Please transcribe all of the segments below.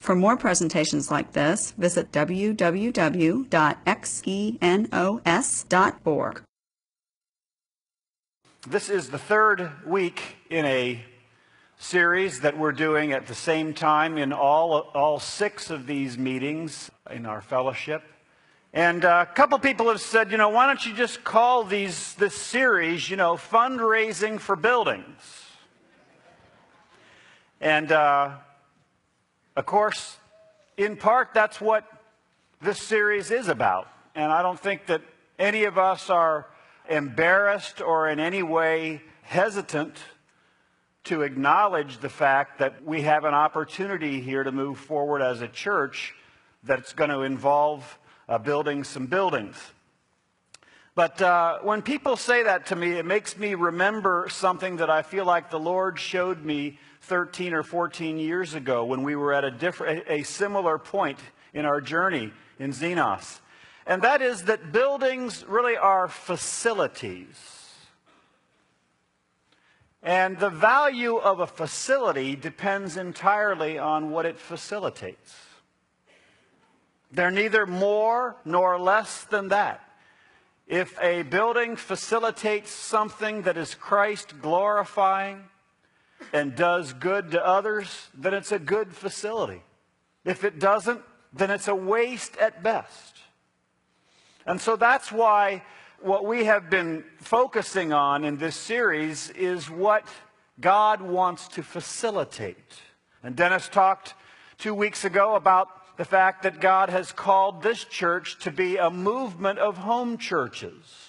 For more presentations like this, visit www.xenos.org. This is the third week in a series that we're doing at the same time in all 6 of these meetings in our fellowship. And a couple people have said, why don't you just call this series, Fundraising for Buildings? And, of course, in part, that's what this series is about. And I don't think that any of us are embarrassed or in any way hesitant to acknowledge the fact that we have an opportunity here to move forward as a church that's going to involve building some buildings. But when people say that to me, it makes me remember something that I feel like the Lord showed me 13 or 14 years ago when we were at a similar point in our journey in Xenos. And that is that buildings really are facilities. And the value of a facility depends entirely on what it facilitates. They're neither more nor less than that. If a building facilitates something that is Christ glorifying and does good to others, then it's a good facility. If it doesn't, then it's a waste at best. And so that's why what we have been focusing on in this series is what God wants to facilitate. And Dennis talked 2 weeks ago about the fact that God has called this church to be a movement of home churches.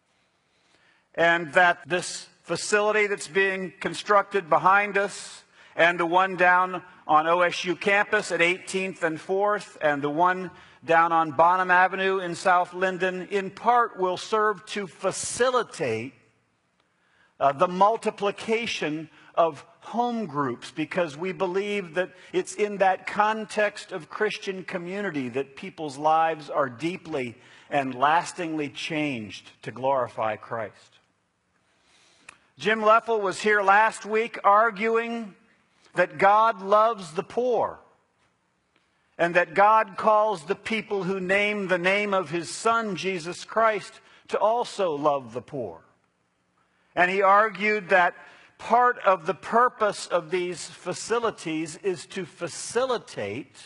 And that this facility that's being constructed behind us, and the one down on OSU campus at 18th and 4th, and the one down on Bonham Avenue in South Linden, in part will serve to facilitate the multiplication of home groups, because we believe that it's in that context of Christian community that people's lives are deeply and lastingly changed to glorify Christ. Jim Leffel was here last week arguing that God loves the poor and that God calls the people who name the name of His Son, Jesus Christ, to also love the poor. And he argued that part of the purpose of these facilities is to facilitate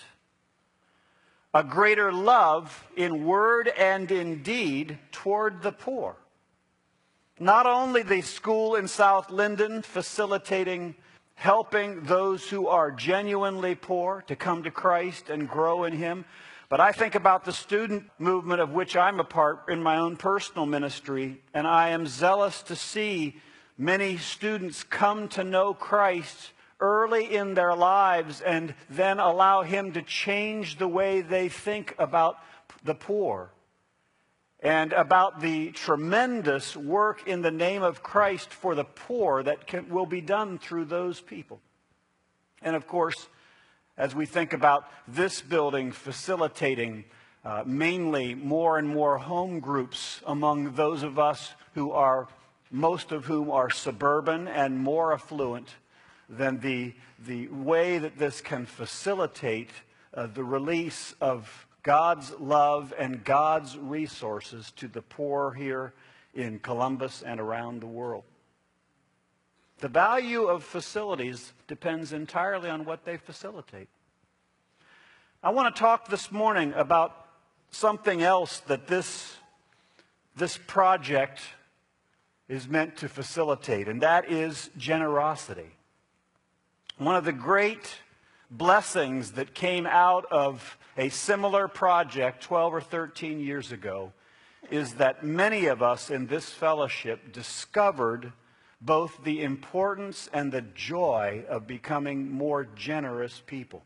a greater love in word and in deed toward the poor. Not only the school in South Linden facilitating helping those who are genuinely poor to come to Christ and grow in Him, but I think about the student movement of which I'm a part in my own personal ministry, and I am zealous to see many students come to know Christ early in their lives and then allow Him to change the way they think about the poor and about the tremendous work in the name of Christ for the poor that will be done through those people. And of course, as we think about this building facilitating mainly more and more home groups among those of us who are, most of whom are suburban and more affluent, then the way that this can facilitate the release of God's love and God's resources to the poor here in Columbus and around the world. The value of facilities depends entirely on what they facilitate. I want to talk this morning about something else that this project is meant to facilitate, and that is generosity. One of the great blessings that came out of a similar project 12 or 13 years ago is that many of us in this fellowship discovered both the importance and the joy of becoming more generous people.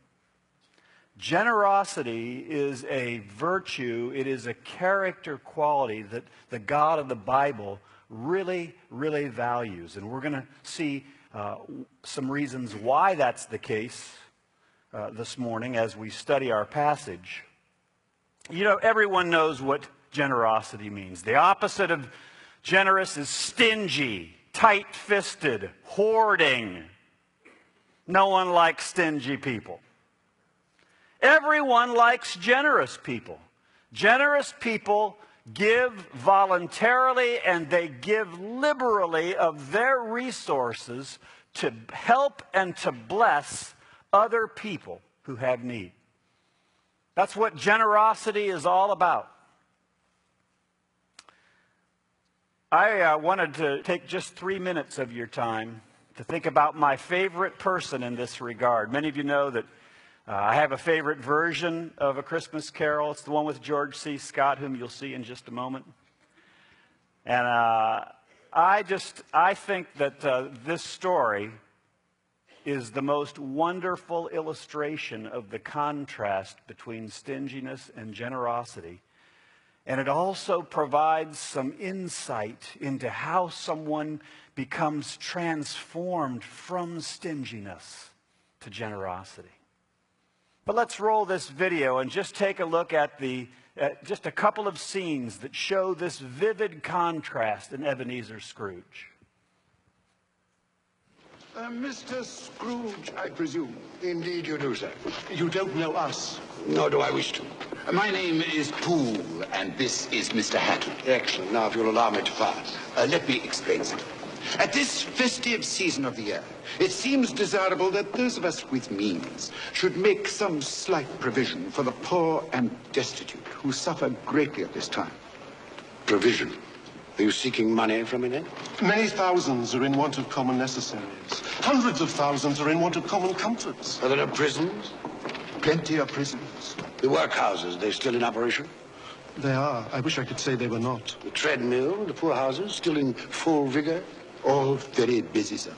Generosity is a virtue, it is a character quality that the God of the Bible really, really values. And we're going to see some reasons why that's the case this morning as we study our passage. You know, everyone knows what generosity means. The opposite of generous is stingy, tight-fisted, hoarding. No one likes stingy people. Everyone likes generous people. Generous people give voluntarily and they give liberally of their resources to help and to bless other people who have need. That's what generosity is all about. I wanted to take just 3 minutes of your time to think about my favorite person in this regard. Many of you know that I have a favorite version of A Christmas Carol. It's the one with George C. Scott, whom you'll see in just a moment. And I think that this story is the most wonderful illustration of the contrast between stinginess and generosity. And it also provides some insight into how someone becomes transformed from stinginess to generosity. But let's roll this video and just take a look at just a couple of scenes that show this vivid contrast in Ebenezer Scrooge. Mr. Scrooge, I presume. Indeed you do, sir. You don't know us. Nor do I wish to. My name is Poole, and this is Mr. Hatton. Excellent. Now, if you'll allow me to pass. Let me explain something. At this festive season of the year, it seems desirable that those of us with means should make some slight provision for the poor and destitute who suffer greatly at this time. Provision. Are you seeking money from me, then? Many thousands are in want of common necessaries. Hundreds of thousands are in want of common comforts. Are there no prisons? Plenty of prisons. The workhouses, they still in operation? They are. I wish I could say they were not. The treadmill, the poorhouses, still in full vigor? All very busy, sir.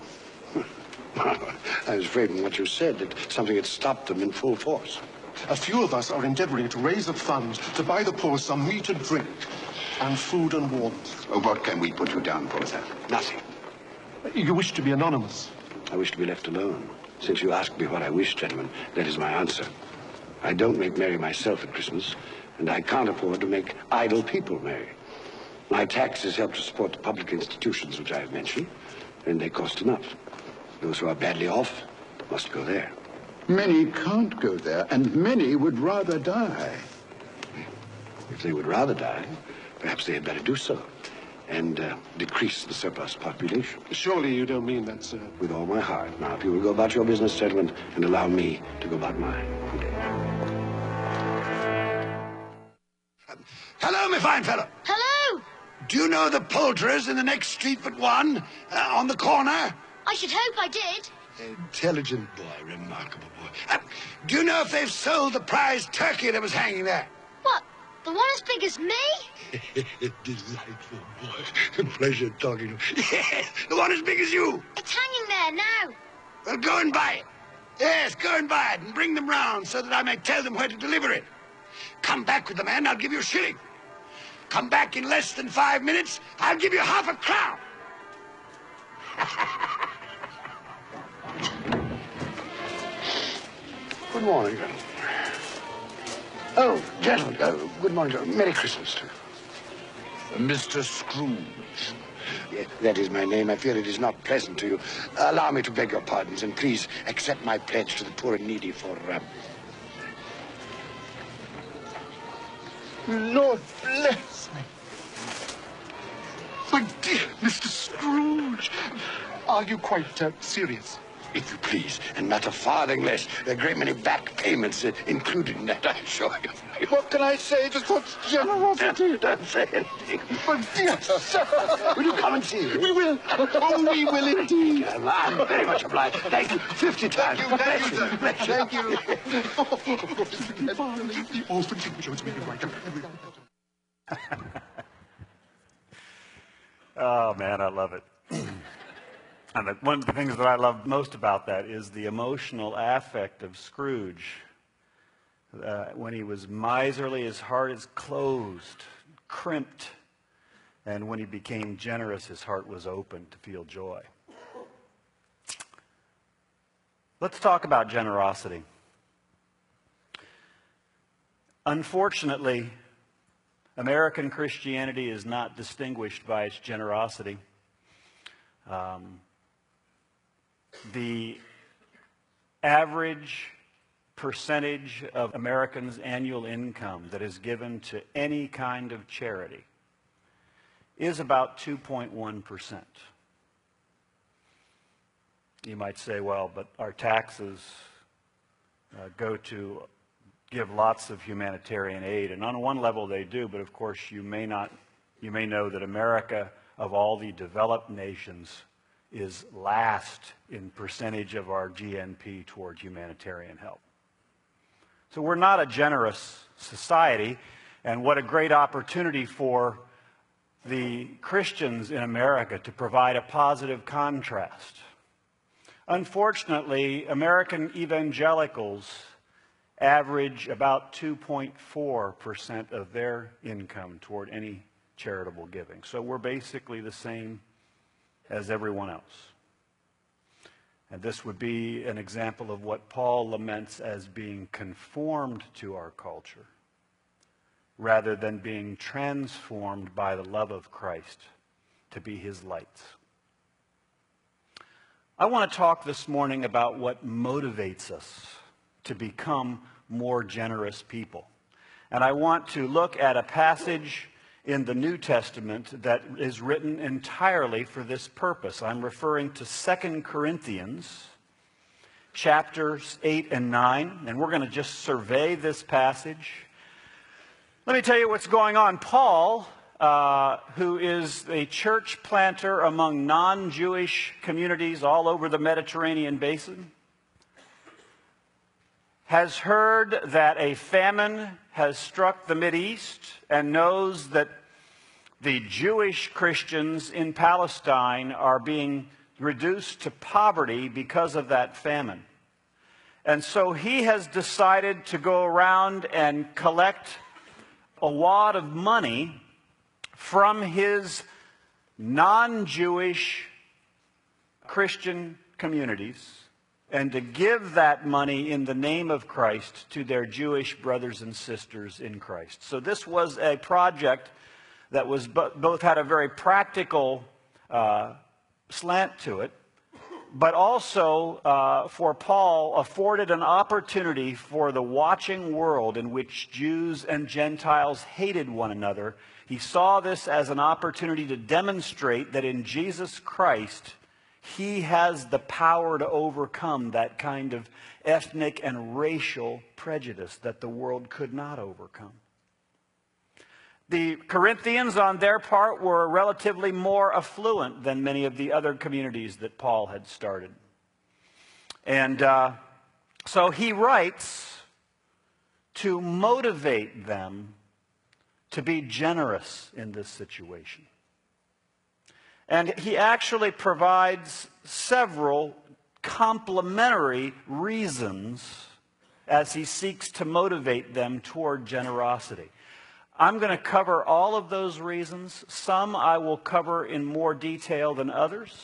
I was afraid from what you said that something had stopped them in full force. A few of us are endeavoring to raise a fund to buy the poor some meat and drink, and food and warmth. What can we put you down for, sir? Nothing. You wish to be anonymous? I wish to be left alone. Since you asked me what I wish, gentlemen, that is my answer. I don't make merry myself at Christmas, and I can't afford to make idle people merry. My taxes help to support the public institutions which I have mentioned, and they cost enough. Those who are badly off must go there. Many can't go there, and many would rather die. If they would rather die, perhaps they had better do so, and decrease the surplus population. Surely you don't mean that, sir. With all my heart. Now, if you will go about your business, gentlemen, and allow me to go about mine. Good day. Hello, my fine fellow. Hello! Do you know the poulterers in the next street but one, on the corner? I should hope I did. Intelligent boy, remarkable boy. Do you know if they've sold the prize turkey that was hanging there? What? The one as big as me? Delightful boy. Pleasure talking to you. Yes, the one as big as you. It's hanging there now. Well, go and buy it. Yes, go and buy it and bring them round so that I may tell them where to deliver it. Come back with the man, I'll give you a shilling. Come back in less than 5 minutes, I'll give you half a crown. Good morning, gentlemen. Oh, gentlemen, good morning, gentlemen. Merry Christmas to you. Mr. Scrooge. Yes, that is my name. I fear it is not pleasant to you. Allow me to beg your pardons, and please accept my pledge to the poor and needy for... Lord bless me. My dear Mr. Scrooge, are you quite serious? If you please, and not a farthing less. There are a great many back payments included in that, I assure you. What can I say to such generosity? Don't say anything. But dear sir, Will you come and see me? we will. Oh, we will indeed. I'm very much obliged. Thank you. 50 times. Thank you, sir. Bless you. Thank you. Oh, forgive me, Jones. Make it right. Oh, man, I love it. And one of the things that I love most about that is the emotional affect of Scrooge. When he was miserly, his heart is closed, crimped. And when he became generous, his heart was open to feel joy. Let's talk about generosity. Unfortunately, American Christianity is not distinguished by its generosity. The average percentage of Americans' annual income that is given to any kind of charity is about 2.1%. You might say, well, but our taxes go to give lots of humanitarian aid. And on one level they do, but of course you may know that America, of all the developed nations, is last in percentage of our GNP toward humanitarian help. So we're not a generous society, and what a great opportunity for the Christians in America to provide a positive contrast. Unfortunately, American evangelicals average about 2.4% of their income toward any charitable giving. So we're basically the same as everyone else. And this would be an example of what Paul laments as being conformed to our culture, rather than being transformed by the love of Christ to be his lights. I want to talk this morning about what motivates us to become more generous people. And I want to look at a passage in the New Testament that is written entirely for this purpose. I'm referring to 2 Corinthians chapters 8 and 9, and we're going to just survey this passage. Let me tell you what's going on. Paul, who is a church planter among non-Jewish communities all over the Mediterranean basin, has heard that a famine has struck the Mideast and knows that the Jewish Christians in Palestine are being reduced to poverty because of that famine. And so he has decided to go around and collect a wad of money from his non-Jewish Christian communities and to give that money in the name of Christ to their Jewish brothers and sisters in Christ. So this was a project that was both had a very practical slant to it, but also for Paul afforded an opportunity for the watching world in which Jews and Gentiles hated one another. He saw this as an opportunity to demonstrate that in Jesus Christ, he has the power to overcome that kind of ethnic and racial prejudice that the world could not overcome. The Corinthians, on their part, were relatively more affluent than many of the other communities that Paul had started. And so he writes to motivate them to be generous in this situation. And he actually provides several complementary reasons as he seeks to motivate them toward generosity. I'm going to cover all of those reasons. Some I will cover in more detail than others.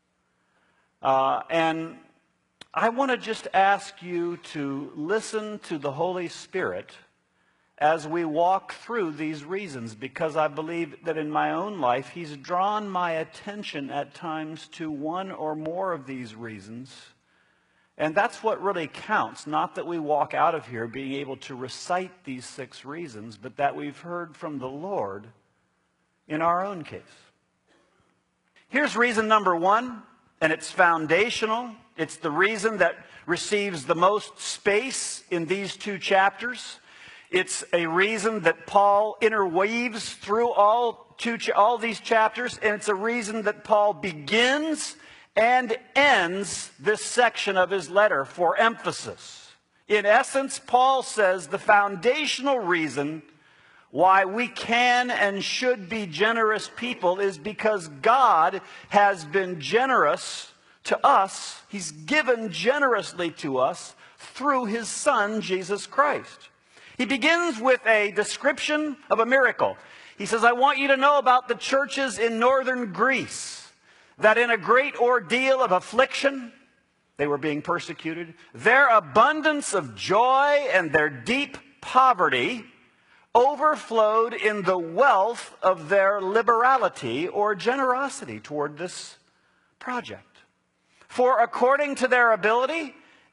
And I want to just ask you to listen to the Holy Spirit as we walk through these reasons, because I believe that in my own life, he's drawn my attention at times to one or more of these reasons. And that's what really counts, not that we walk out of here being able to recite these 6 reasons, but that we've heard from the Lord in our own case. Here's reason number 1, and it's foundational. It's the reason that receives the most space in these 2 chapters. It's a reason that Paul interweaves through all these chapters, and it's a reason that Paul begins and ends this section of his letter for emphasis. In essence, Paul says the foundational reason why we can and should be generous people is because God has been generous to us. He's given generously to us through his Son, Jesus Christ. He begins with a description of a miracle. He says, I want you to know about the churches in northern Greece, that in a great ordeal of affliction, they were being persecuted, their abundance of joy and their deep poverty overflowed in the wealth of their liberality or generosity toward this project. For according to their ability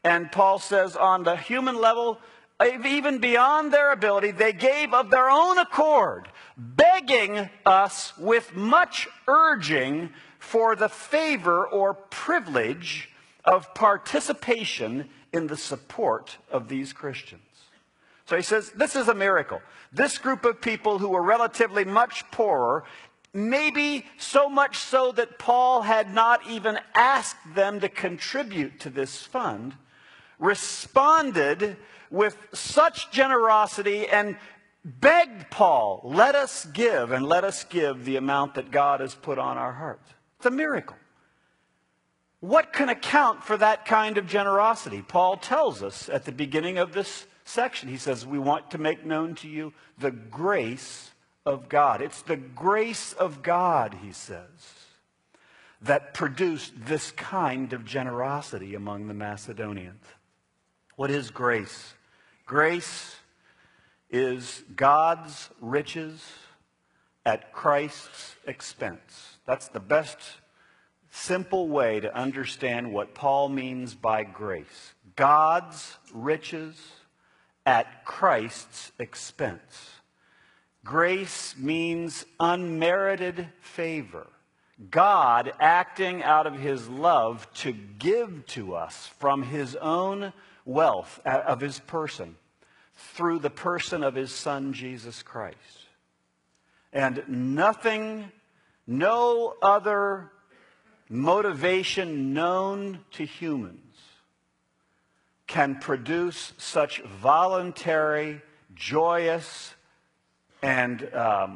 And Paul says on the human level, even beyond their ability, they gave of their own accord, begging us with much urging for the favor or privilege of participation in the support of these Christians. So he says, this is a miracle. This group of people who were relatively much poorer, maybe so much so that Paul had not even asked them to contribute to this fund, responded with such generosity and begged Paul, let us give, and let us give the amount that God has put on our hearts. It's a miracle. What can account for that kind of generosity? Paul tells us at the beginning of this section. He says, we want to make known to you the grace of God. It's the grace of God, he says, that produced this kind of generosity among the Macedonians. What is grace? Grace is God's riches at Christ's expense. That's the best simple way to understand what Paul means by grace. God's riches at Christ's expense. Grace means unmerited favor. God acting out of his love to give to us from his own wealth of his person through the person of his Son, Jesus Christ. And nothing, no other motivation known to humans can produce such voluntary, joyous, and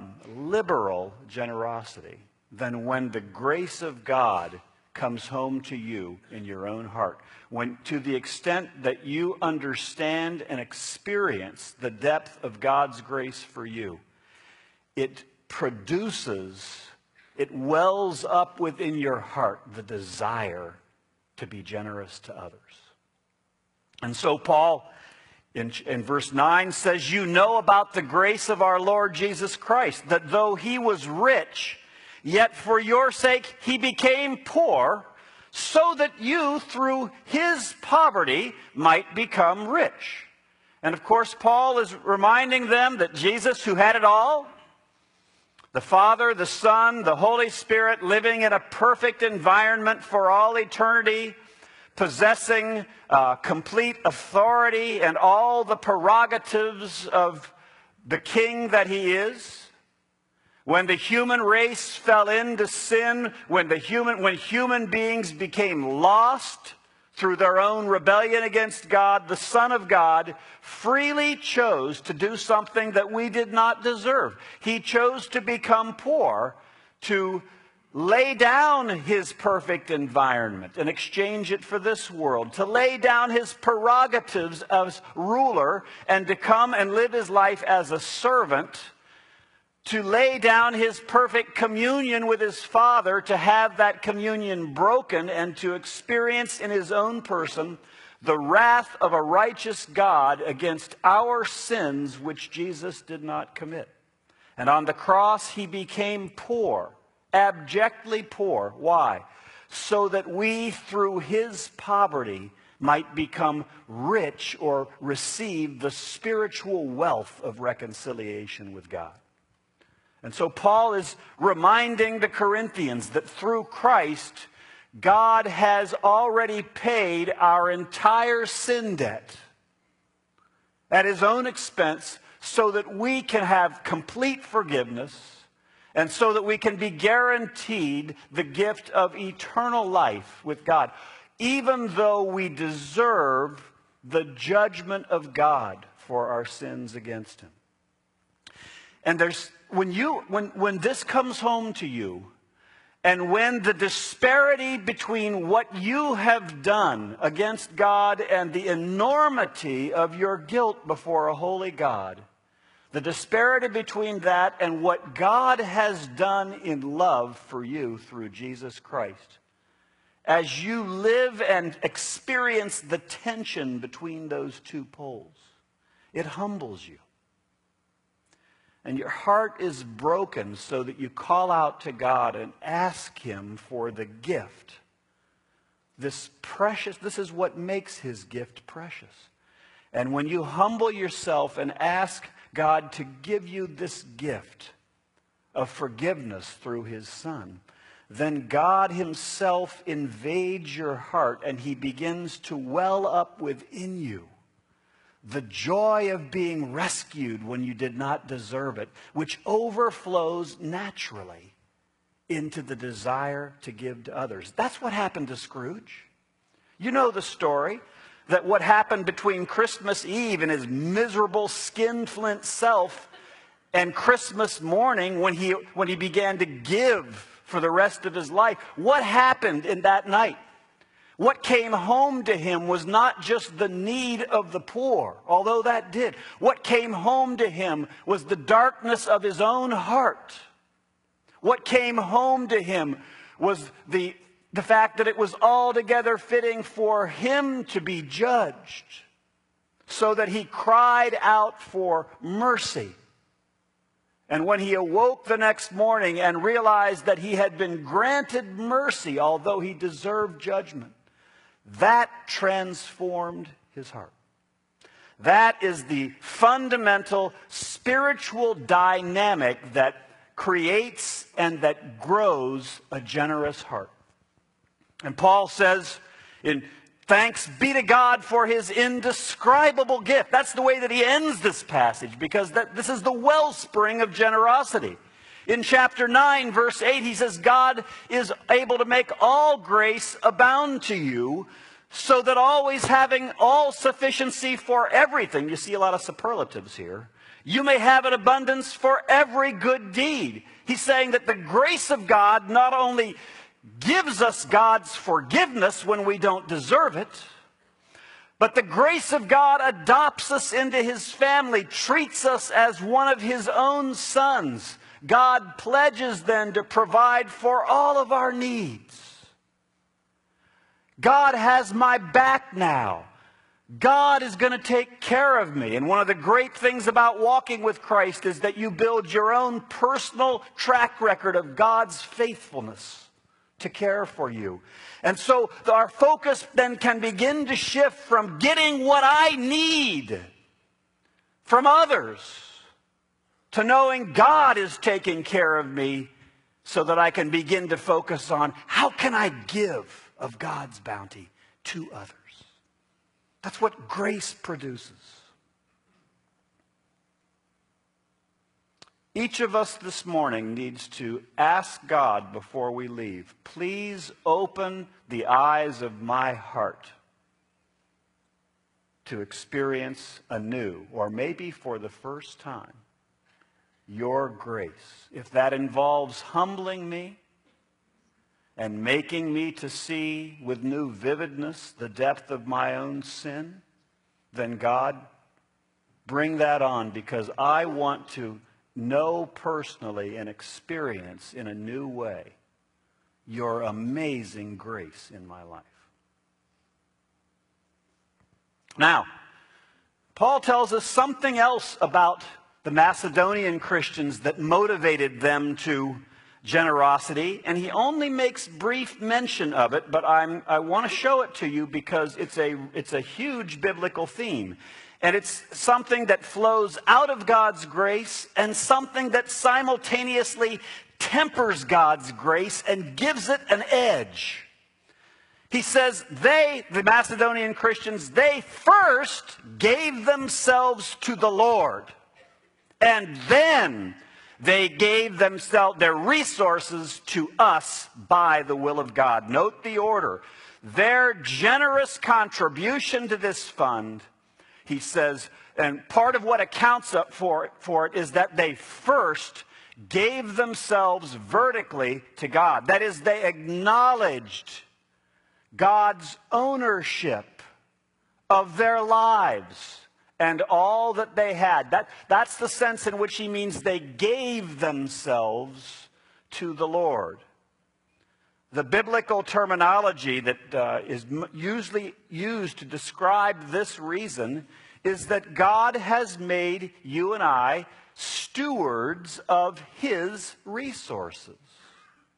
liberal generosity than when the grace of God comes home to you in your own heart. When, to the extent that you understand and experience the depth of God's grace for you, it produces, it wells up within your heart the desire to be generous to others. And so Paul, in verse 9, says, you know about the grace of our Lord Jesus Christ, that though he was rich, yet for your sake he became poor, so that you through his poverty might become rich. And of course, Paul is reminding them that Jesus, who had it all, the Father, the Son, the Holy Spirit, living in a perfect environment for all eternity, possessing complete authority and all the prerogatives of the king that he is. When the human race fell into sin, when human beings became lost through their own rebellion against God, the Son of God freely chose to do something that we did not deserve. He chose to become poor, to lay down his perfect environment and exchange it for this world, to lay down his prerogatives as ruler and to come and live his life as a servant, to lay down his perfect communion with his Father, to have that communion broken and to experience in his own person the wrath of a righteous God against our sins which Jesus did not commit. And on the cross he became poor, abjectly poor. Why? So that we through his poverty might become rich or receive the spiritual wealth of reconciliation with God. And so Paul is reminding the Corinthians that through Christ, God has already paid our entire sin debt at his own expense so that we can have complete forgiveness and so that we can be guaranteed the gift of eternal life with God, even though we deserve the judgment of God for our sins against him. And when this comes home to you, and when the disparity between what you have done against God and the enormity of your guilt before a holy God, the disparity between that and what God has done in love for you through Jesus Christ, as you live and experience the tension between those two poles, it humbles you. And your heart is broken so that you call out to God and ask him for the gift this is what makes his gift precious. And when you humble yourself and ask God to give you this gift of forgiveness through his Son, then God himself invades your heart and he begins to well up within you the joy of being rescued when you did not deserve it, which overflows naturally into the desire to give to others. That's what happened to Scrooge. You know the story, that what happened between Christmas Eve and his miserable skinflint self and Christmas morning when he began to give for the rest of his life. What happened in that night? What came home to him was not just the need of the poor, although that did. What came home to him was the darkness of his own heart. What came home to him was the fact that it was altogether fitting for him to be judged, so that he cried out for mercy. And when he awoke the next morning and realized that he had been granted mercy, although he deserved judgment, that transformed his heart. That is the fundamental spiritual dynamic that creates and that grows a generous heart. And Paul says, thanks be to God for his indescribable gift. That's the way that he ends this passage, because this is the wellspring of generosity. In chapter 9, verse 8, he says, God is able to make all grace abound to you, so that always having all sufficiency for everything, you see a lot of superlatives here, you may have an abundance for every good deed. He's saying that the grace of God not only gives us God's forgiveness when we don't deserve it, but the grace of God adopts us into his family, treats us as one of his own sons. God pledges then to provide for all of our needs. God has my back now. God is going to take care of me. And one of the great things about walking with Christ is that you build your own personal track record of God's faithfulness to care for you. And so our focus then can begin to shift from getting what I need from others to knowing God is taking care of me, so that I can begin to focus on how can I give of God's bounty to others. That's what grace produces. Each of us this morning needs to ask God before we leave, please open the eyes of my heart to experience anew, or maybe for the first time, your grace. If that involves humbling me and making me to see with new vividness the depth of my own sin, then God, bring that on, because I want to know personally and experience in a new way your amazing grace in my life. Now, Paul tells us something else about the Macedonian Christians that motivated them to generosity, and he only makes brief mention of it, but I want to show it to you because it's a huge biblical theme. And it's something that flows out of God's grace and something that simultaneously tempers God's grace and gives it an edge. He says the Macedonian Christians, they first gave themselves to the Lord, and then they gave their resources to us by the will of God. Note the order. Their generous contribution to this fund, he says, and part of what accounts up for it is that they first gave themselves vertically to God. That is, they acknowledged God's ownership of their lives and all that they had. That's the sense in which he means they gave themselves to the Lord. The biblical terminology that is usually used to describe this reason is that God has made you and I stewards of his resources.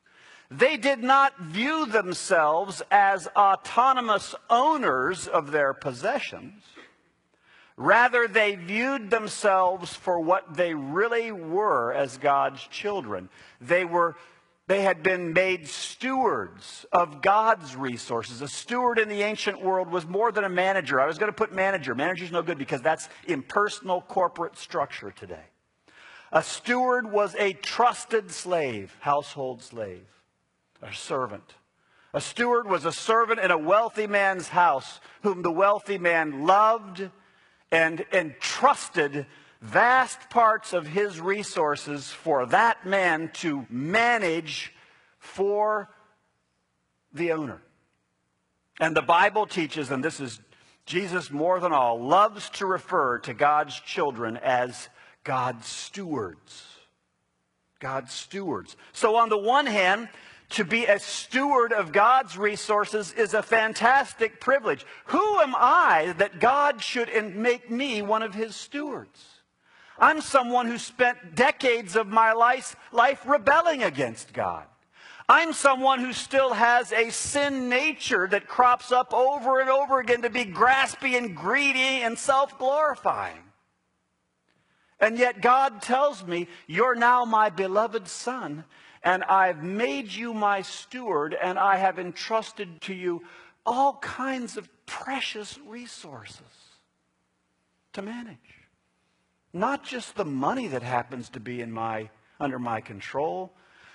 They did not view themselves as autonomous owners of their possessions. Rather, they viewed themselves for what they really were as God's children. They had been made stewards of God's resources. A steward in the ancient world was more than a manager. I was going to put manager. Manager's no good because that's impersonal corporate structure today. A steward was a trusted slave, household slave, a servant. A steward was a servant in a wealthy man's house whom the wealthy man loved and entrusted vast parts of his resources for that man to manage for the owner. And the Bible teaches, and this is Jesus more than all, loves to refer to God's children as God's stewards. God's stewards. So on the one hand, to be a steward of God's resources is a fantastic privilege. Who am I that God should make me one of his stewards? I'm someone who spent decades of my life rebelling against God. I'm someone who still has a sin nature that crops up over and over again to be graspy and greedy and self-glorifying. And yet God tells me, you're now my beloved son, and I've made you my steward, and I have entrusted to you all kinds of precious resources to manage. Not just the money that happens to be under my control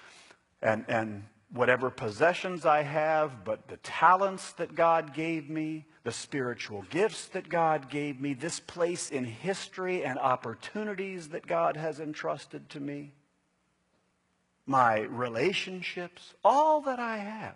and whatever possessions I have, but the talents that God gave me, the spiritual gifts that God gave me, this place in history and opportunities that God has entrusted to me, my relationships, all that I have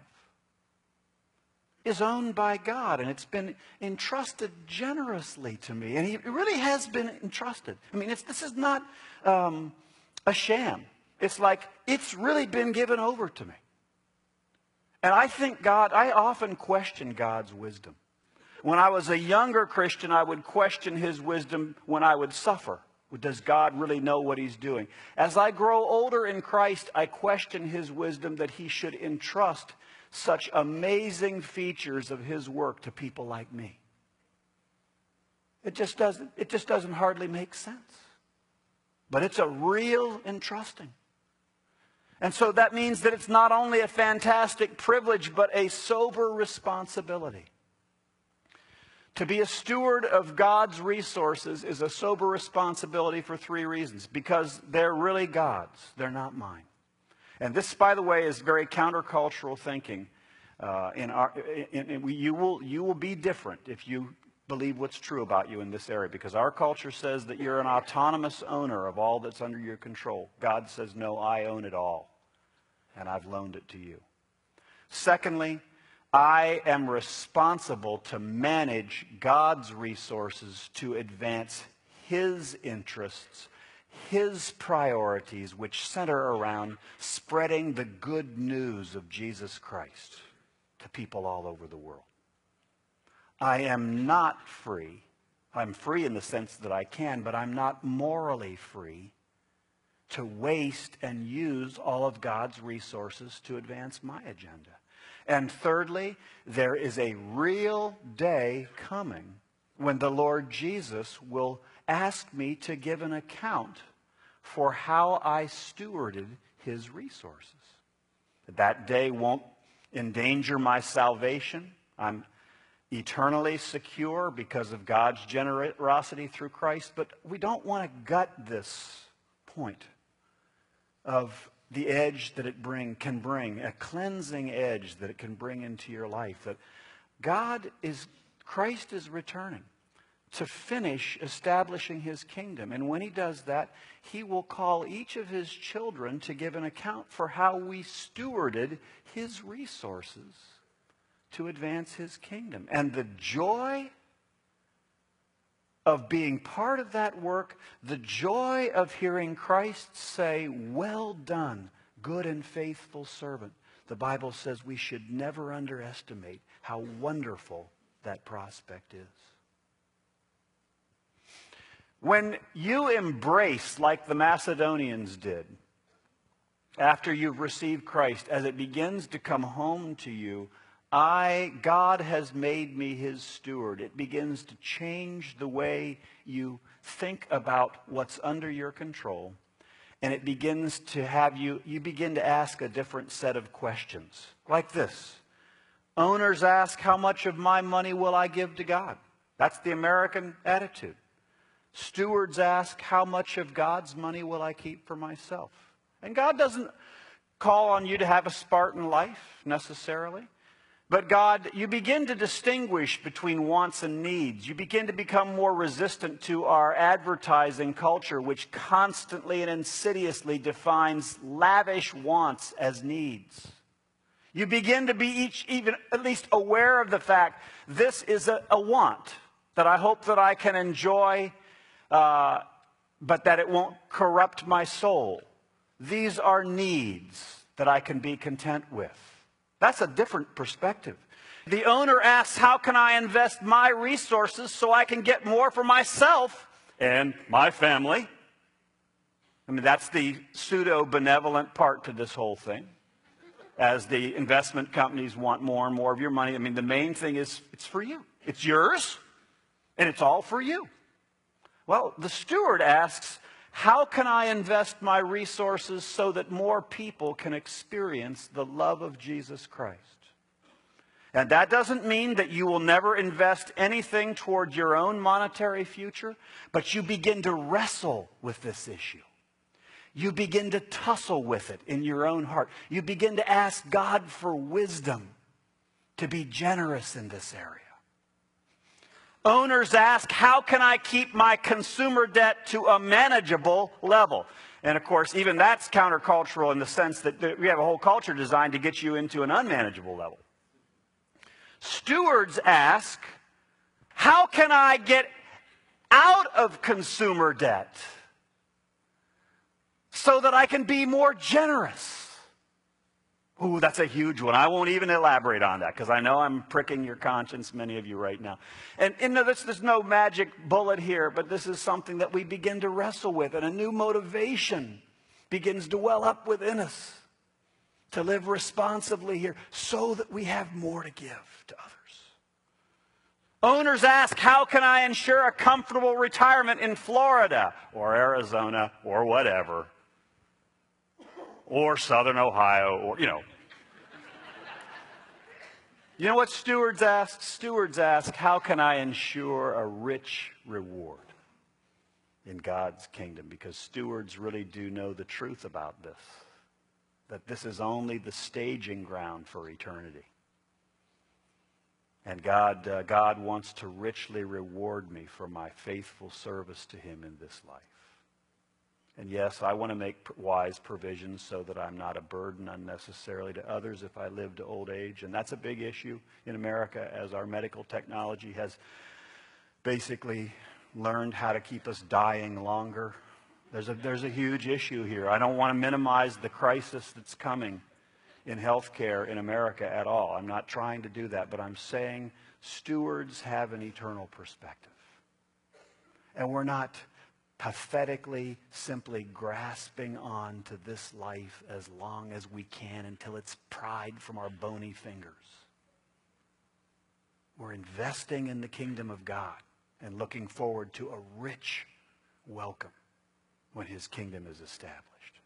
is owned by God, and it's been entrusted generously to me. And it really has been entrusted. I mean, this is not a sham. It's like it's really been given over to me. And I often question God's wisdom. When I was a younger Christian, I would question his wisdom when I would suffer. Does God really know what he's doing? As I grow older in Christ, I question his wisdom that he should entrust such amazing features of his work to people like me. It just doesn't hardly make sense. But it's a real entrusting. And so that means that it's not only a fantastic privilege, but a sober responsibility. To be a steward of God's resources is a sober responsibility for three reasons. Because they're really God's. They're not mine. And this, by the way, is very countercultural thinking. You will be different if you believe what's true about you in this area. Because our culture says that you're an autonomous owner of all that's under your control. God says, no, I own it all. And I've loaned it to you. Secondly, I am responsible to manage God's resources to advance his interests, his priorities, which center around spreading the good news of Jesus Christ to people all over the world. I am not free. I'm free in the sense that I can, but I'm not morally free to waste and use all of God's resources to advance my agenda. And thirdly, there is a real day coming when the Lord Jesus will ask me to give an account for how I stewarded his resources. That day won't endanger my salvation. I'm eternally secure because of God's generosity through Christ. But we don't want to gut this point of the edge that it can bring, a cleansing edge that it can bring into your life. That Christ is returning to finish establishing his kingdom. And when he does that, he will call each of his children to give an account for how we stewarded his resources to advance his kingdom. And the joy of being part of that work, the joy of hearing Christ say, well done, good and faithful servant. The Bible says we should never underestimate how wonderful that prospect is. When you embrace, like the Macedonians did, after you've received Christ, as it begins to come home to you, God has made me his steward. It begins to change the way you think about what's under your control. And it begins to have you begin to ask a different set of questions. Like this. Owners ask, how much of my money will I give to God? That's the American attitude. Stewards ask, how much of God's money will I keep for myself? And God doesn't call on you to have a Spartan life necessarily. But God, you begin to distinguish between wants and needs. You begin to become more resistant to our advertising culture, which constantly and insidiously defines lavish wants as needs. You begin to be even at least aware of the fact this is a want that I hope that I can enjoy, but that it won't corrupt my soul. These are needs that I can be content with. That's a different perspective. The owner asks, how can I invest my resources so I can get more for myself and my family? I mean, that's the pseudo-benevolent part to this whole thing. As the investment companies want more and more of your money, I mean, the main thing is it's for you. It's yours, and it's all for you. Well, the steward asks, how can I invest my resources so that more people can experience the love of Jesus Christ? And that doesn't mean that you will never invest anything toward your own monetary future, but you begin to wrestle with this issue. You begin to tussle with it in your own heart. You begin to ask God for wisdom to be generous in this area. Owners ask, how can I keep my consumer debt to a manageable level? And of course, even that's countercultural in the sense that we have a whole culture designed to get you into an unmanageable level. Stewards ask, how can I get out of consumer debt so that I can be more generous? Ooh, that's a huge one. I won't even elaborate on that because I know I'm pricking your conscience, many of you right now. And there's no magic bullet here, but this is something that we begin to wrestle with, and a new motivation begins to well up within us to live responsibly here so that we have more to give to others. Owners ask, how can I ensure a comfortable retirement in Florida or Arizona or whatever? Or Southern Ohio, or, you know. You know what stewards ask? Stewards ask, how can I ensure a rich reward in God's kingdom? Because stewards really do know the truth about this, that this is only the staging ground for eternity. And God wants to richly reward me for my faithful service to him in this life. And yes, I want to make wise provisions so that I'm not a burden unnecessarily to others if I live to old age. And that's a big issue in America, as our medical technology has basically learned how to keep us dying longer. There's a huge issue here. I don't want to minimize the crisis that's coming in healthcare in America at all. I'm not trying to do that, but I'm saying stewards have an eternal perspective. And we're not pathetically simply grasping on to this life as long as we can until it's pried from our bony fingers. We're investing in the kingdom of God and looking forward to a rich welcome when his kingdom is established.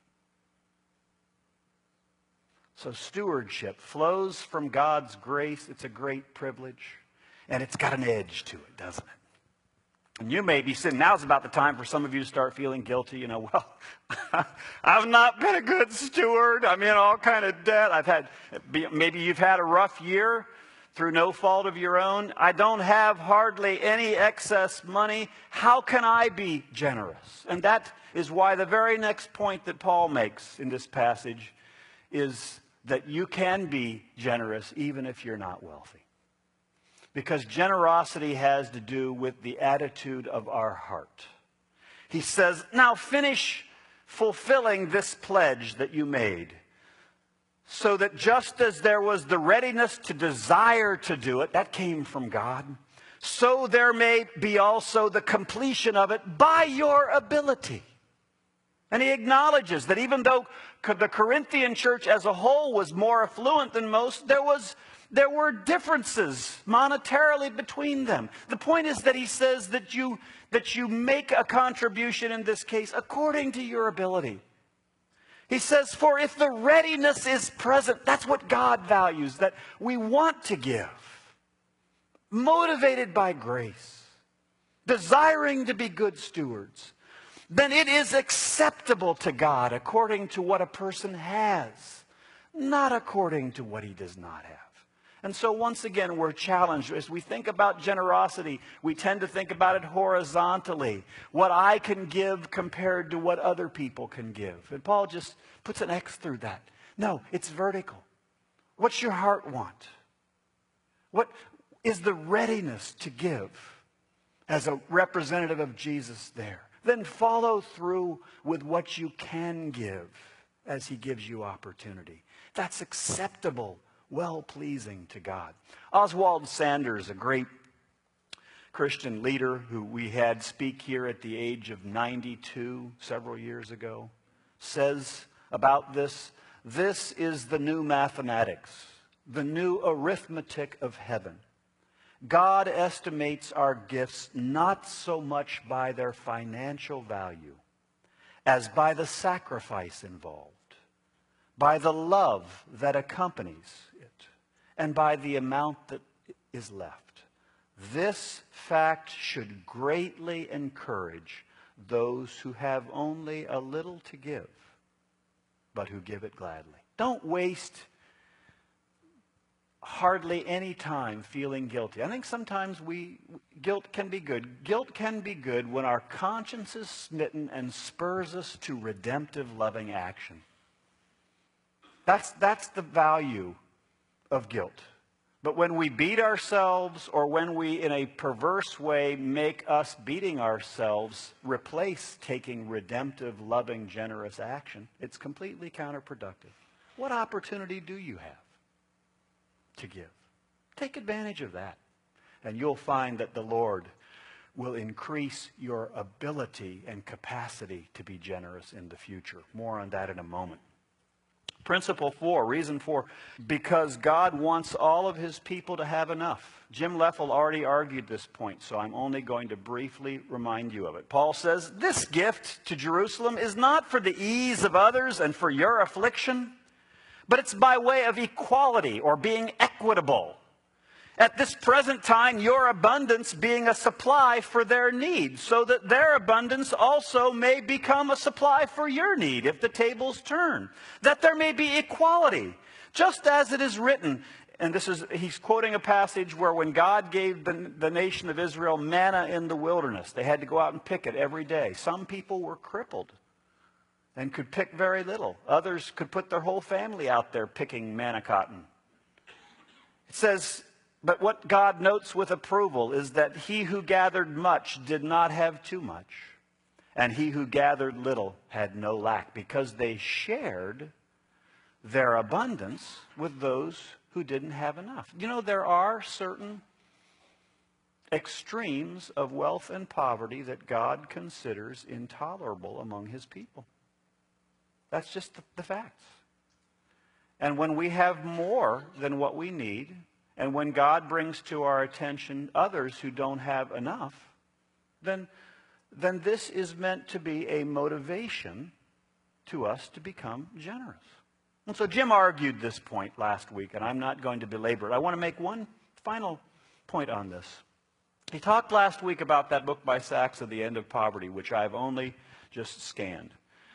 So stewardship flows from God's grace. It's a great privilege, and it's got an edge to it, doesn't it? And you may be sitting, now's about the time for some of you to start feeling guilty. You know, well, I've not been a good steward. I'm in all kind of debt. Maybe you've had a rough year through no fault of your own. I don't have hardly any excess money. How can I be generous? And that is why the very next point that Paul makes in this passage is that you can be generous even if you're not wealthy. Because generosity has to do with the attitude of our heart. He says, now finish fulfilling this pledge that you made, so that just as there was the readiness to desire to do it, that came from God, so there may be also the completion of it by your ability. And he acknowledges that even though the Corinthian church as a whole was more affluent than most, there were differences monetarily between them. The point is that he says that you make a contribution in this case according to your ability. He says, for if the readiness is present, that's what God values, that we want to give, motivated by grace, desiring to be good stewards, then it is acceptable to God according to what a person has, not according to what he does not have. And so once again, we're challenged. As we think about generosity, we tend to think about it horizontally. What I can give compared to what other people can give. And Paul just puts an X through that. No, it's vertical. What's your heart want? What is the readiness to give as a representative of Jesus there? Then follow through with what you can give as he gives you opportunity. That's acceptable, well-pleasing to God. Oswald Sanders, a great Christian leader who we had speak here at the age of 92 several years ago, says about this, this is the new mathematics, the new arithmetic of heaven. God estimates our gifts not so much by their financial value as by the sacrifice involved, by the love that accompanies it, and by the amount that is left. This fact should greatly encourage those who have only a little to give, but who give it gladly. Don't waste hardly any time feeling guilty. I think sometimes guilt can be good. Guilt can be good when our conscience is smitten and spurs us to redemptive, loving action. That's the value of guilt. But when we beat ourselves, or when we, in a perverse way, make us beating ourselves replace taking redemptive, loving, generous action, it's completely counterproductive. What opportunity do you have to give? Take advantage of that, and you'll find that the Lord will increase your ability and capacity to be generous in the future. More on that in a moment. Principle 4, reason 4, because God wants all of his people to have enough. Jim Leffel already argued this point, so I'm only going to briefly remind you of it. Paul says, this gift to Jerusalem is not for the ease of others and for your affliction, but it's by way of equality or being equitable. At this present time, your abundance being a supply for their need, so that their abundance also may become a supply for your need, if the tables turn. That there may be equality, just as it is written. And he's quoting a passage where when God gave the nation of Israel manna in the wilderness, they had to go out and pick it every day. Some people were crippled and could pick very little. Others could put their whole family out there picking manna cotton. It says, but what God notes with approval is that he who gathered much did not have too much, and he who gathered little had no lack, because they shared their abundance with those who didn't have enough. You know, there are certain extremes of wealth and poverty that God considers intolerable among his people. That's just the facts. And when we have more than what we need, and when God brings to our attention others who don't have enough, then this is meant to be a motivation to us to become generous. And so Jim argued this point last week, and I'm not going to belabor it. I want to make one final point on this. He talked last week about that book by Sachs, Of the End of Poverty, which I've only just scanned.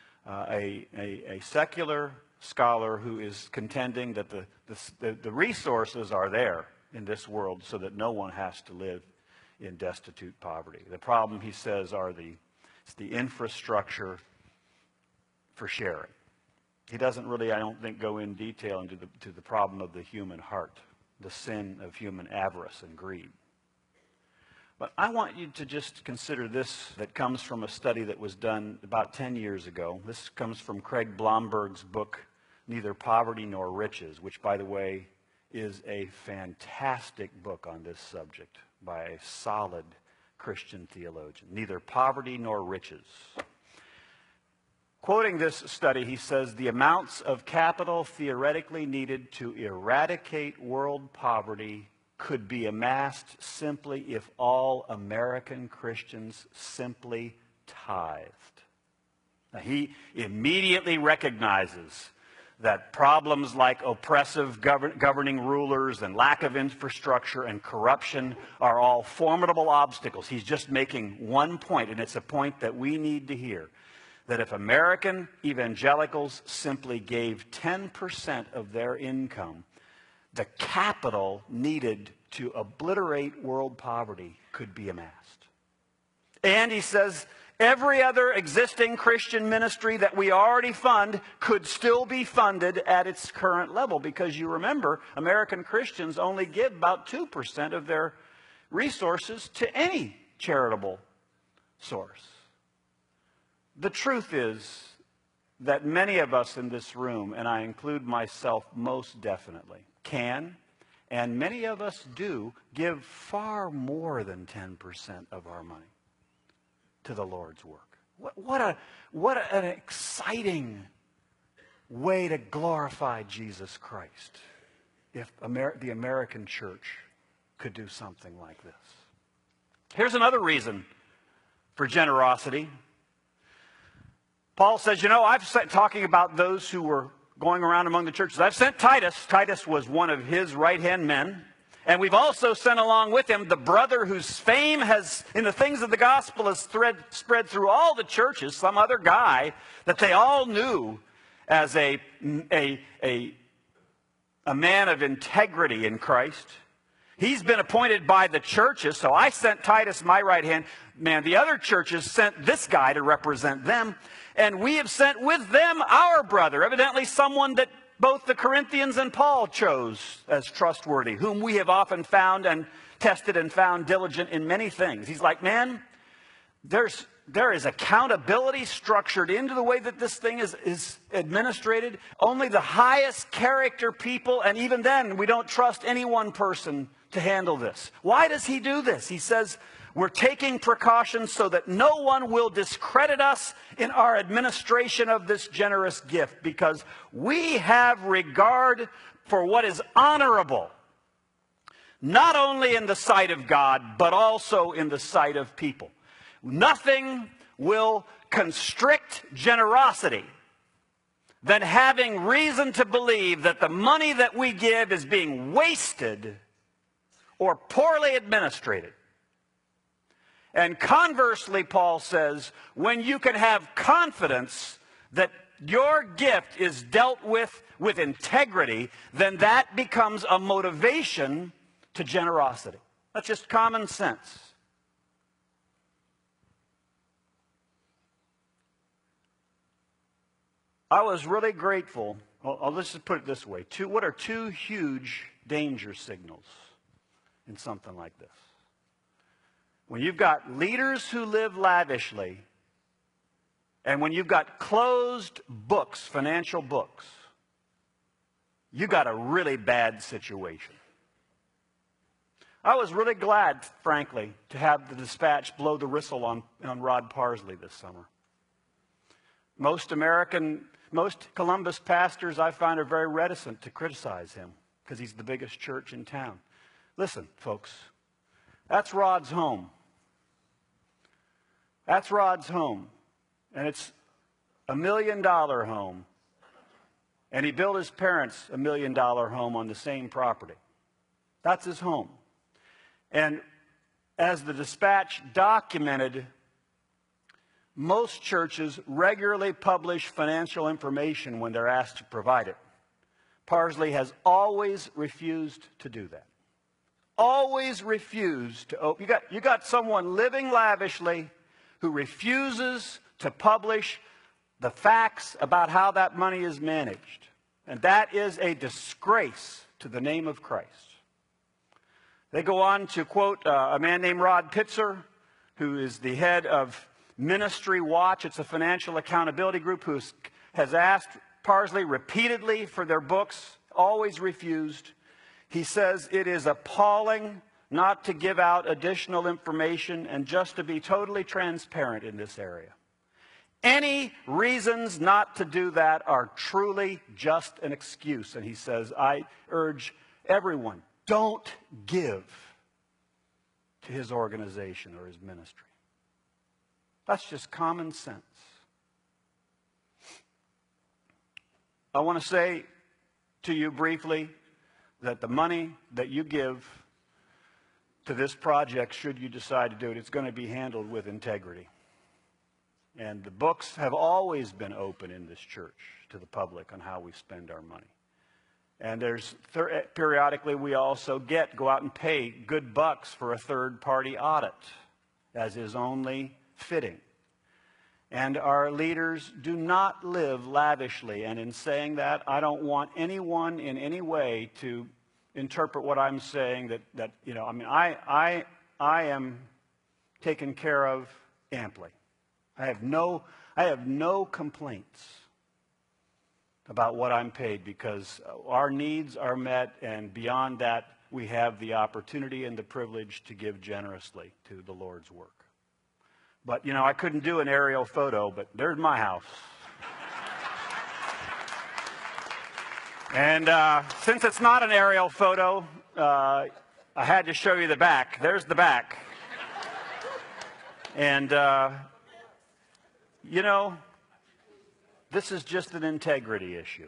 A secular scholar who is contending that the resources are there in this world so that no one has to live in destitute poverty. The problem, he says, it's the infrastructure for sharing. He doesn't really, I don't think, go in detail into the problem of the human heart, the sin of human avarice and greed. But I want you to just consider this that comes from a study that was done about 10 years ago. This comes from Craig Blomberg's book, Neither Poverty Nor Riches, which, by the way, is a fantastic book on this subject by a solid Christian theologian. Neither Poverty Nor Riches. Quoting this study, he says, the amounts of capital theoretically needed to eradicate world poverty could be amassed simply if all American Christians simply tithed. Now, he immediately recognizes that problems like oppressive governing rulers and lack of infrastructure and corruption are all formidable obstacles. He's just making one point, and it's a point that we need to hear, that if American evangelicals simply gave 10% of their income, the capital needed to obliterate world poverty could be amassed. And he says, every other existing Christian ministry that we already fund could still be funded at its current level, because you remember, American Christians only give about 2% of their resources to any charitable source. The truth is that many of us in this room, and I include myself most definitely, can, and many of us do, give far more than 10% of our money to the Lord's work. What an exciting way to glorify Jesus Christ if the American church could do something like this. Here's another reason for generosity. Paul says, talking about those who were going around among the churches, I've sent Titus. Titus was one of his right-hand men. And we've also sent along with him the brother whose fame has, in the things of the gospel, has spread through all the churches, some other guy that they all knew as a man of integrity in Christ. He's been appointed by the churches, so I sent Titus, my right-hand man. The other churches sent this guy to represent them, and we have sent with them our brother, evidently someone that both the Corinthians and Paul chose as trustworthy, whom we have often found and tested and found diligent in many things. He's like, man, there is accountability structured into the way that this thing is administrated. Only the highest character people, and even then, we don't trust any one person to handle this. Why does he do this? He says, we're taking precautions so that no one will discredit us in our administration of this generous gift, because we have regard for what is honorable, not only in the sight of God, but also in the sight of people. Nothing will constrict generosity than having reason to believe that the money that we give is being wasted or poorly administrated. And conversely, Paul says, when you can have confidence that your gift is dealt with integrity, then that becomes a motivation to generosity. That's just common sense. I was really grateful. Let's just put it this way. What are two huge danger signals in something like this? When you've got leaders who live lavishly, and when you've got closed books, financial books, you got a really bad situation. I was really glad, frankly, to have the Dispatch blow the whistle on Rod Parsley this summer. Most Columbus pastors I find are very reticent to criticize him because he's the biggest church in town. Listen, folks, that's Rod's home. That's Rod's home. And it's $1 million home. And he built his parents $1 million home on the same property. That's his home. And as the Dispatch documented, most churches regularly publish financial information when they're asked to provide it. Parsley has always refused to do that. Always refused to. You got someone living lavishly who refuses to publish the facts about how that money is managed. And that is a disgrace to the name of Christ. They go on to quote a man named Rod Pitzer, who is the head of Ministry Watch. It's a financial accountability group who has asked Parsley repeatedly for their books, always refused. He says it is appalling not to give out additional information and just to be totally transparent in this area. Any reasons not to do that are truly just an excuse. And he says, I urge everyone, don't give to his organization or his ministry. That's just common sense. I want to say to you briefly that the money that you give to this project, should you decide to do it, it's going to be handled with integrity. And the books have always been open in this church to the public on how we spend our money. And there's periodically we also go out and pay good bucks for a third-party audit, as is only fitting. And our leaders do not live lavishly. And in saying that, I don't want anyone in any way to interpret what I'm saying that you know, I mean, I am taken care of amply. I have no complaints about what I'm paid, because our needs are met, and beyond that, we have the opportunity and the privilege to give generously to the Lord's work. But, you know, I couldn't do an aerial photo, but there's my house. And since it's not an aerial photo, I had to show you the back. There's the back. And, you know, this is just an integrity issue.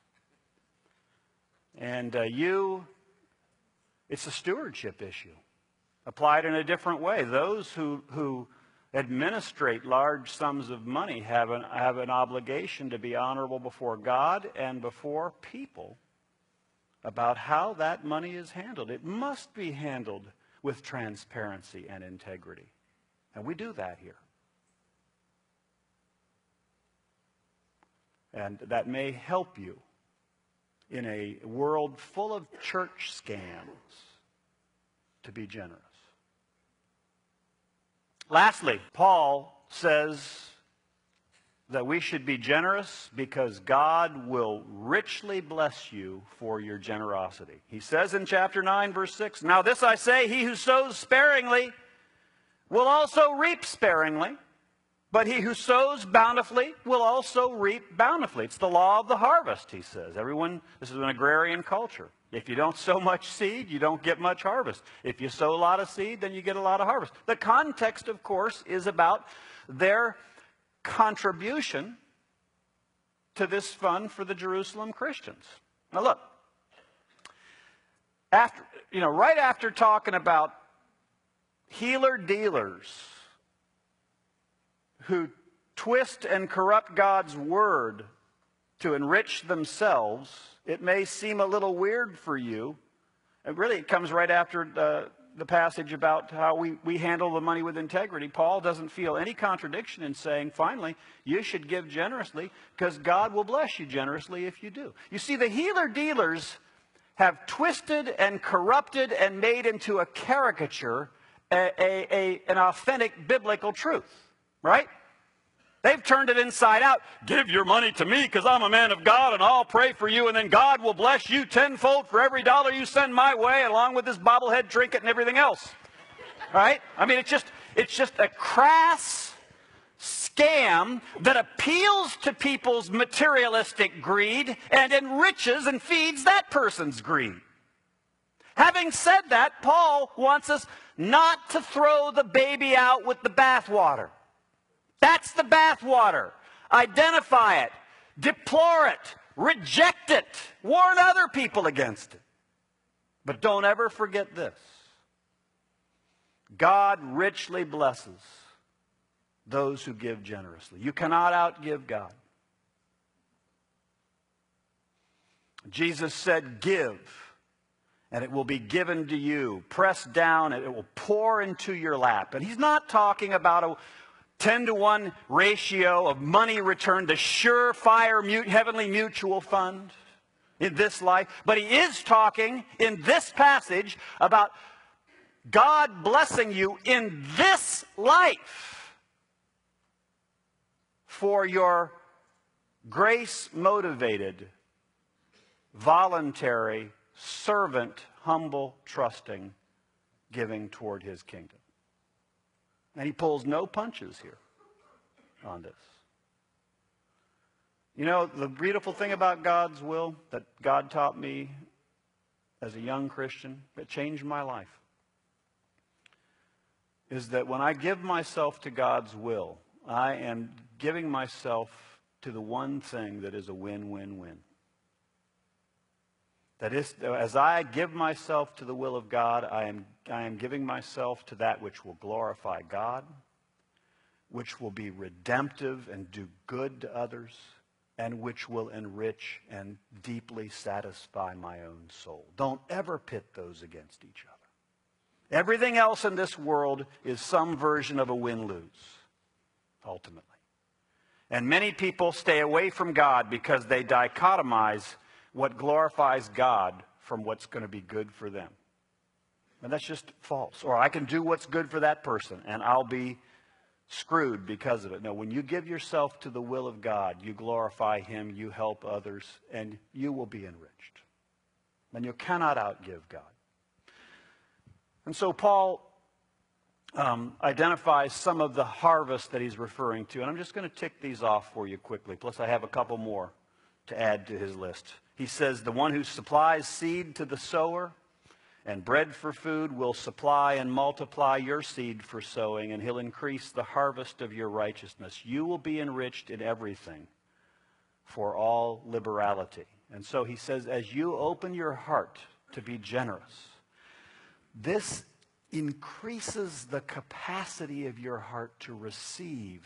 And it's a stewardship issue, applied in a different way. Those who administrate large sums of money have an obligation to be honorable before God and before people about how that money is handled. It must be handled with transparency and integrity. And we do that here. And that may help you in a world full of church scams to be generous. Lastly, Paul says that we should be generous because God will richly bless you for your generosity. He says in chapter 9, verse 6, "Now this I say, he who sows sparingly will also reap sparingly, but he who sows bountifully will also reap bountifully." It's the law of the harvest, he says. This is an agrarian culture. If you don't sow much seed, you don't get much harvest. If you sow a lot of seed, then you get a lot of harvest. The context, of course, is about their contribution to this fund for the Jerusalem Christians. Now look, right after talking about healer-dealers who twist and corrupt God's word to enrich themselves, it may seem a little weird for you. And really, it comes right after the passage about how we handle the money with integrity. Paul doesn't feel any contradiction in saying, finally, you should give generously because God will bless you generously if you do. You see, the healer-dealers have twisted and corrupted and made into a caricature an authentic biblical truth, right? They've turned it inside out. Give your money to me because I'm a man of God and I'll pray for you, and then God will bless you tenfold for every dollar you send my way, along with this bobblehead trinket and everything else. Right? I mean, it's just a crass scam that appeals to people's materialistic greed and enriches and feeds that person's greed. Having said that, Paul wants us not to throw the baby out with the bathwater. That's the bathwater. Identify it, deplore it, reject it, warn other people against it. But don't ever forget this. God richly blesses those who give generously. You cannot outgive God. Jesus said, "Give, and it will be given to you. Pressed down, and it will pour into your lap." And he's not talking about a 10-to-1 ratio of money returned, the surefire heavenly mutual fund in this life. But he is talking in this passage about God blessing you in this life for your grace-motivated, voluntary, servant, humble, trusting giving toward his kingdom. And he pulls no punches here on this. You know, the beautiful thing about God's will that God taught me as a young Christian, that changed my life, is that when I give myself to God's will, I am giving myself to the one thing that is a win-win-win. That is, as I give myself to the will of God, I am giving myself to that which will glorify God, which will be redemptive and do good to others, and which will enrich and deeply satisfy my own soul. Don't ever pit those against each other. Everything else in this world is some version of a win-lose, ultimately. And many people stay away from God because they dichotomize what glorifies God from what's going to be good for them. And that's just false. Or I can do what's good for that person, and I'll be screwed because of it. No, when you give yourself to the will of God, you glorify Him, you help others, and you will be enriched. And you cannot outgive God. And so Paul identifies some of the harvest that he's referring to. And I'm just going to tick these off for you quickly. Plus I have a couple more to add to his list. He says, the one who supplies seed to the sower and bread for food will supply and multiply your seed for sowing, and he'll increase the harvest of your righteousness. You will be enriched in everything for all liberality. And so he says, as you open your heart to be generous, this increases the capacity of your heart to receive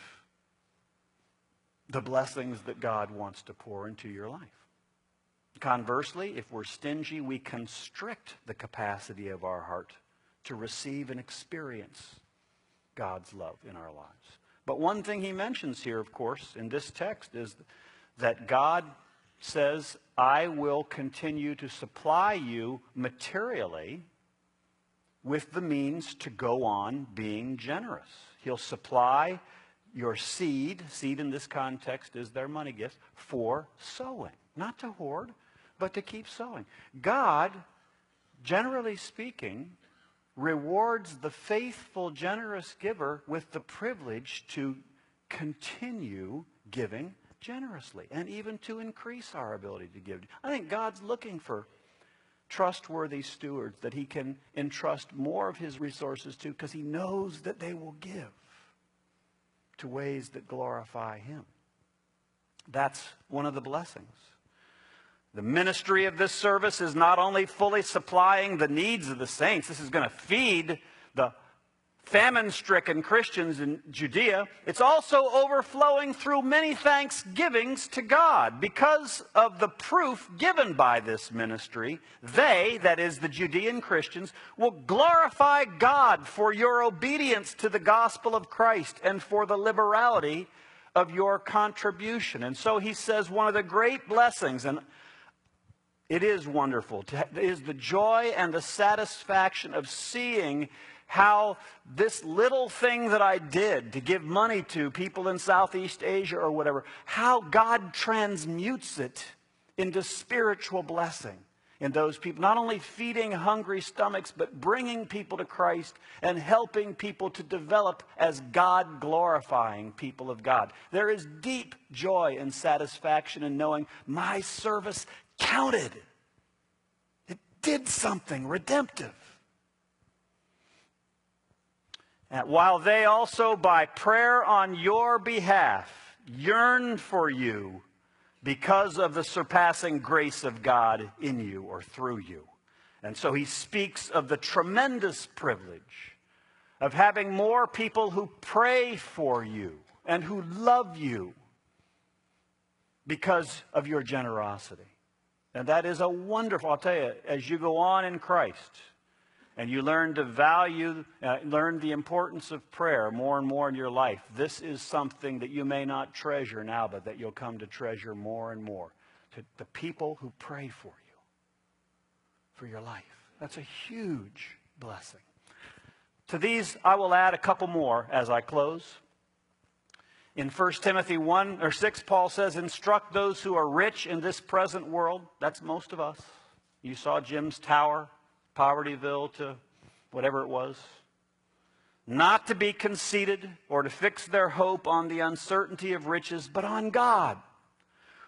the blessings that God wants to pour into your life. Conversely, if we're stingy, we constrict the capacity of our heart to receive and experience God's love in our lives. But one thing he mentions here, of course, in this text is that God says, I will continue to supply you materially with the means to go on being generous. He'll supply your seed in this context is their money gift, for sowing. Not to hoard, but to keep sowing. God, generally speaking, rewards the faithful, generous giver with the privilege to continue giving generously and even to increase our ability to give. I think God's looking for trustworthy stewards that he can entrust more of his resources to, because he knows that they will give to ways that glorify him. That's one of the blessings. The ministry of this service is not only fully supplying the needs of the saints. This is going to feed the famine-stricken Christians in Judea. It's also overflowing through many thanksgivings to God. Because of the proof given by this ministry, they, that is the Judean Christians, will glorify God for your obedience to the gospel of Christ and for the liberality of your contribution. And so he says one of the great blessings, and it is wonderful, is the joy and the satisfaction of seeing how this little thing that I did to give money to people in Southeast Asia or whatever, how God transmutes it into spiritual blessing in those people. Not only feeding hungry stomachs, but bringing people to Christ and helping people to develop as God-glorifying people of God. There is deep joy and satisfaction in knowing my service counted. It did something redemptive. And while they also, by prayer on your behalf, yearn for you because of the surpassing grace of God in you or through you. And so he speaks of the tremendous privilege of having more people who pray for you and who love you because of your generosity. And that is a wonderful, I'll tell you, as you go on in Christ, and you learn to value, learn the importance of prayer more and more in your life, this is something that you may not treasure now, but that you'll come to treasure more and more. To the people who pray for you, for your life. That's a huge blessing. To these, I will add a couple more as I close. In 1 Timothy 1:6, Paul says, instruct those who are rich in this present world. That's most of us. You saw Jim's tower. Povertyville to whatever it was, not to be conceited or to fix their hope on the uncertainty of riches, but on God,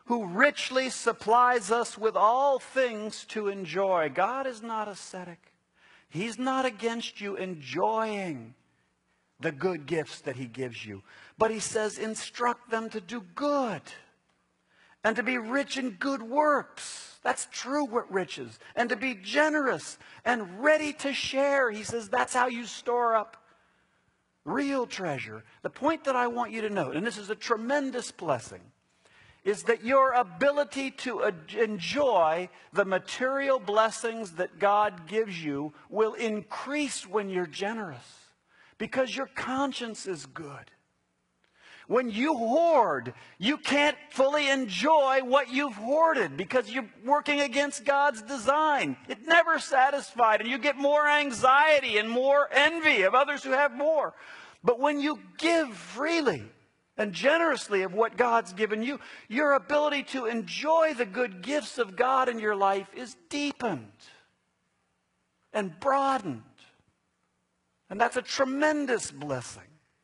who richly supplies us with all things to enjoy. God is not ascetic. He's not against you enjoying the good gifts that he gives you. But he says, instruct them to do good and to be rich in good works. That's true riches. And to be generous and ready to share. He says that's how you store up real treasure. The point that I want you to note, and this is a tremendous blessing, is that your ability to enjoy the material blessings that God gives you will increase when you're generous, because your conscience is good. When you hoard, you can't fully enjoy what you've hoarded because you're working against God's design. It's never satisfied, and you get more anxiety and more envy of others who have more. But when you give freely and generously of what God's given you, your ability to enjoy the good gifts of God in your life is deepened and broadened. And that's a tremendous blessing.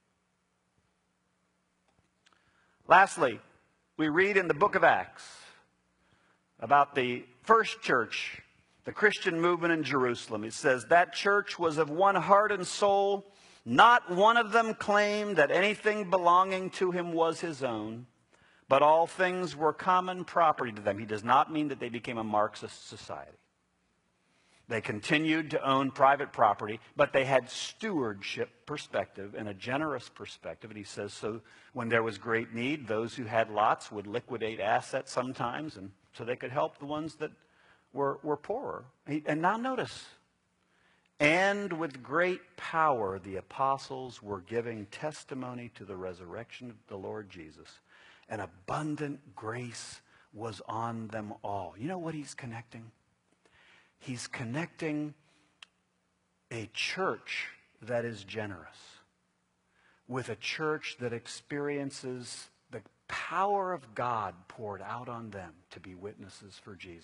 Lastly, we read in the book of Acts about the first church, the Christian movement in Jerusalem. It says, that church was of one heart and soul. Not one of them claimed that anything belonging to him was his own, but all things were common property to them. He does not mean that they became a Marxist society. They continued to own private property, but they had stewardship perspective and a generous perspective. And he says, so when there was great need, those who had lots would liquidate assets sometimes, and so they could help the ones that were poorer. And now notice, and with great power the apostles were giving testimony to the resurrection of the Lord Jesus, and abundant grace was on them all. You know what he's connecting? He's connecting a church that is generous with a church that experiences the power of God poured out on them to be witnesses for Jesus.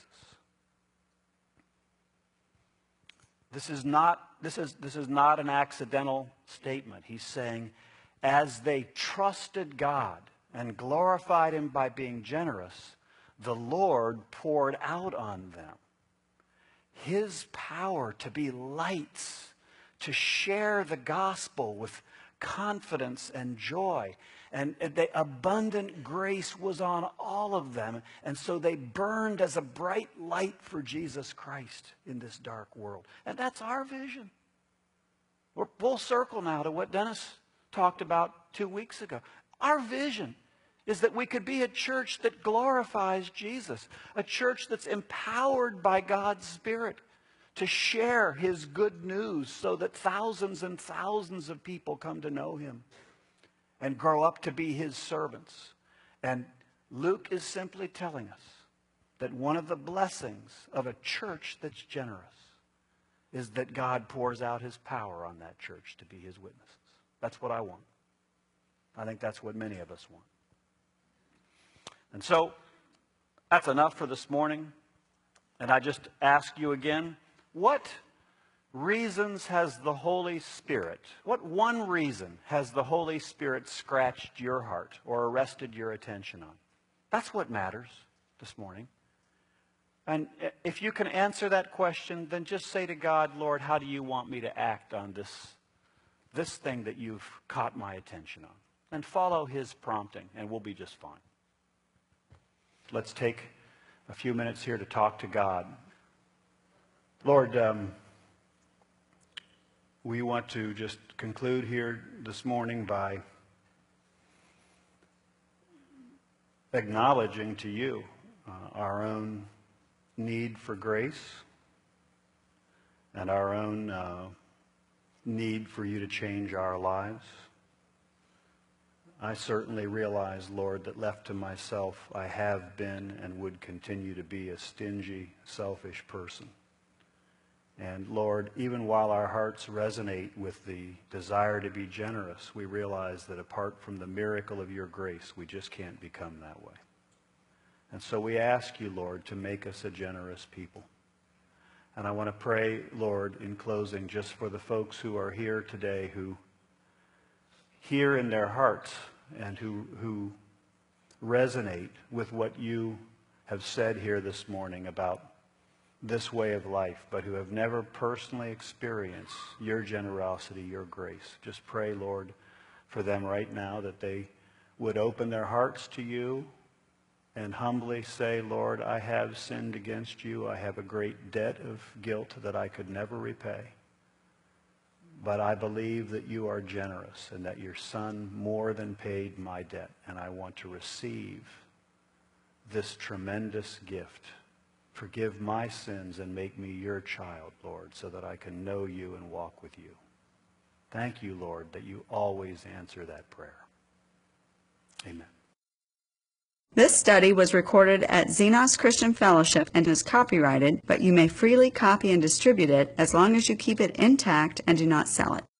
This is not an accidental statement. He's saying, as they trusted God and glorified him by being generous, the Lord poured out on them his power to be lights, to share the gospel with confidence and joy. And the abundant grace was on all of them. And so they burned as a bright light for Jesus Christ in this dark world. And that's our vision. We're full circle now to what Dennis talked about 2 weeks ago. Our vision is that we could be a church that glorifies Jesus, a church that's empowered by God's Spirit to share his good news so that thousands and thousands of people come to know him and grow up to be his servants. And Luke is simply telling us that one of the blessings of a church that's generous is that God pours out his power on that church to be his witnesses. That's what I want. I think that's what many of us want. And so, that's enough for this morning. And I just ask you again, what reasons has the Holy Spirit, what one reason has the Holy Spirit scratched your heart or arrested your attention on? That's what matters this morning. And if you can answer that question, then just say to God, Lord, how do you want me to act on this thing that you've caught my attention on? And follow his prompting, and we'll be just fine. Let's take a few minutes here to talk to God. Lord, we want to just conclude here this morning by acknowledging to you our own need for grace and our own need for you to change our lives. I certainly realize, Lord, that left to myself, I have been and would continue to be a stingy, selfish person. And Lord, even while our hearts resonate with the desire to be generous, we realize that apart from the miracle of your grace, we just can't become that way. And so we ask you, Lord, to make us a generous people. And I want to pray, Lord, in closing, just for the folks who are here today who hear in their hearts and who resonate with what you have said here this morning about this way of life, but who have never personally experienced your generosity, your grace. Just pray, Lord, for them right now, that they would open their hearts to you and humbly say, Lord, I have sinned against you. I have a great debt of guilt that I could never repay. But I believe that you are generous and that your Son more than paid my debt. And I want to receive this tremendous gift. Forgive my sins and make me your child, Lord, so that I can know you and walk with you. Thank you, Lord, that you always answer that prayer. Amen. This study was recorded at Xenos Christian Fellowship and is copyrighted, but you may freely copy and distribute it as long as you keep it intact and do not sell it.